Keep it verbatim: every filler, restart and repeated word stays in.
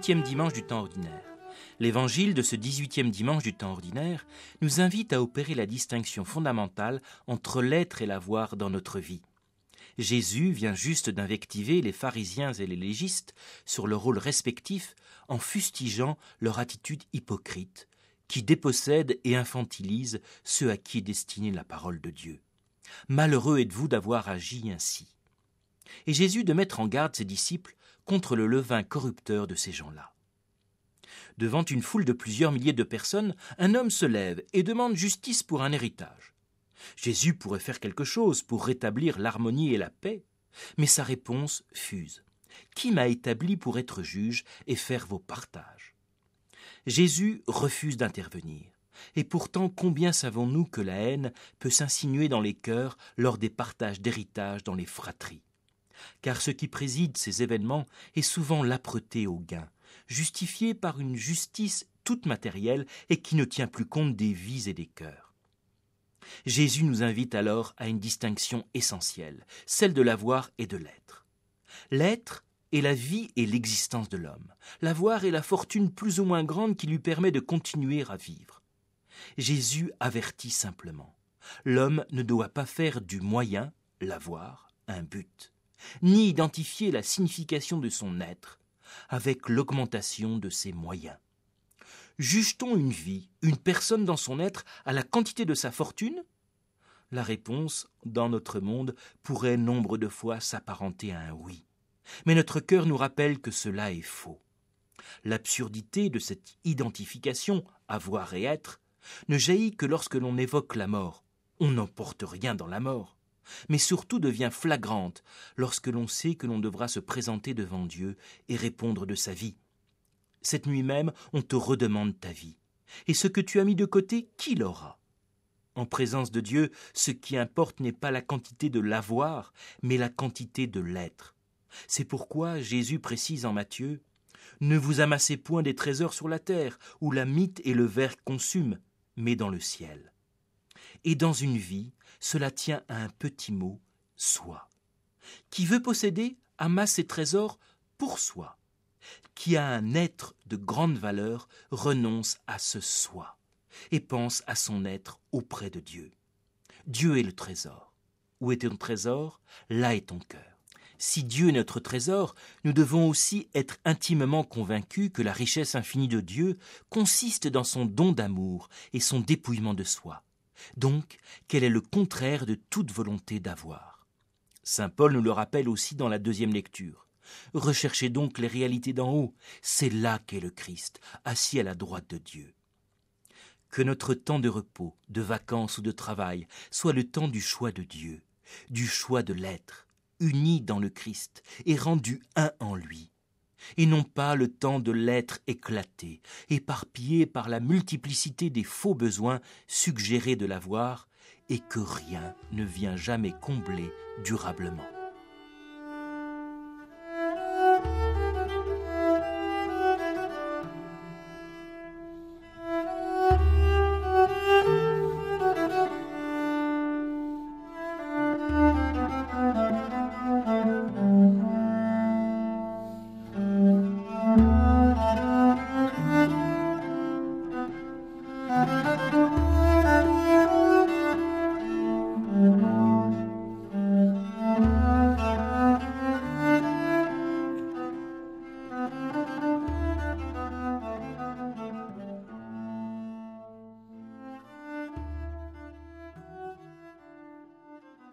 dix-huitième dimanche du temps ordinaire. L'évangile de ce dix-huitième dimanche du temps ordinaire nous invite à opérer la distinction fondamentale entre l'être et l'avoir dans notre vie. Jésus vient juste d'invectiver les pharisiens et les légistes sur leur rôle respectif en fustigeant leur attitude hypocrite, qui dépossède et infantilise ceux à qui est destinée la parole de Dieu. Malheureux êtes-vous d'avoir agi ainsi. Et Jésus de mettre en garde ses disciples contre le levain corrupteur de ces gens-là. Devant une foule de plusieurs milliers de personnes, un homme se lève et demande justice pour un héritage. Jésus pourrait faire quelque chose pour rétablir l'harmonie et la paix, mais sa réponse fuse. « Qui m'a établi pour être juge et faire vos partages ?» Jésus refuse d'intervenir. Et pourtant, combien savons-nous que la haine peut s'insinuer dans les cœurs lors des partages d'héritage dans les fratries ? Car ce qui préside ces événements est souvent l'âpreté au gain, justifiée par une justice toute matérielle et qui ne tient plus compte des vies et des cœurs. Jésus nous invite alors à une distinction essentielle, celle de l'avoir et de l'être. L'être est la vie et l'existence de l'homme. L'avoir est la fortune plus ou moins grande qui lui permet de continuer à vivre. Jésus avertit simplement. L'homme ne doit pas faire du moyen, l'avoir, un but, ni identifier la signification de son être avec l'augmentation de ses moyens. Juge-t-on une vie, une personne dans son être à la quantité de sa fortune ? La réponse, dans notre monde, pourrait nombre de fois s'apparenter à un oui. Mais notre cœur nous rappelle que cela est faux. L'absurdité de cette identification, avoir et être, ne jaillit que lorsque l'on évoque la mort. On n'emporte rien dans la mort, mais surtout devient flagrante lorsque l'on sait que l'on devra se présenter devant Dieu et répondre de sa vie. Cette nuit même, on te redemande ta vie. Et ce que tu as mis de côté, qui l'aura ? En présence de Dieu, ce qui importe n'est pas la quantité de l'avoir, mais la quantité de l'être. C'est pourquoi Jésus précise en Matthieu « Ne vous amassez point des trésors sur la terre, où la mythe et le ver consument, mais dans le ciel. » Et dans une vie, cela tient à un petit mot « soi ». Qui veut posséder, amasse ses trésors pour soi. Qui a un être de grande valeur, renonce à ce soi et pense à son être auprès de Dieu. Dieu est le trésor. Où est ton trésor ? Là est ton cœur. Si Dieu est notre trésor, nous devons aussi être intimement convaincus que la richesse infinie de Dieu consiste dans son don d'amour et son dépouillement de soi. Donc, quel est le contraire de toute volonté d'avoir ? Saint Paul nous le rappelle aussi dans la deuxième lecture. Recherchez donc les réalités d'en haut, c'est là qu'est le Christ, assis à la droite de Dieu. Que notre temps de repos, de vacances ou de travail soit le temps du choix de Dieu, du choix de l'être, uni dans le Christ et rendu un en lui, et non pas le temps de l'être éclaté, éparpillé par la multiplicité des faux besoins suggérés de l'avoir et que rien ne vient jamais combler durablement.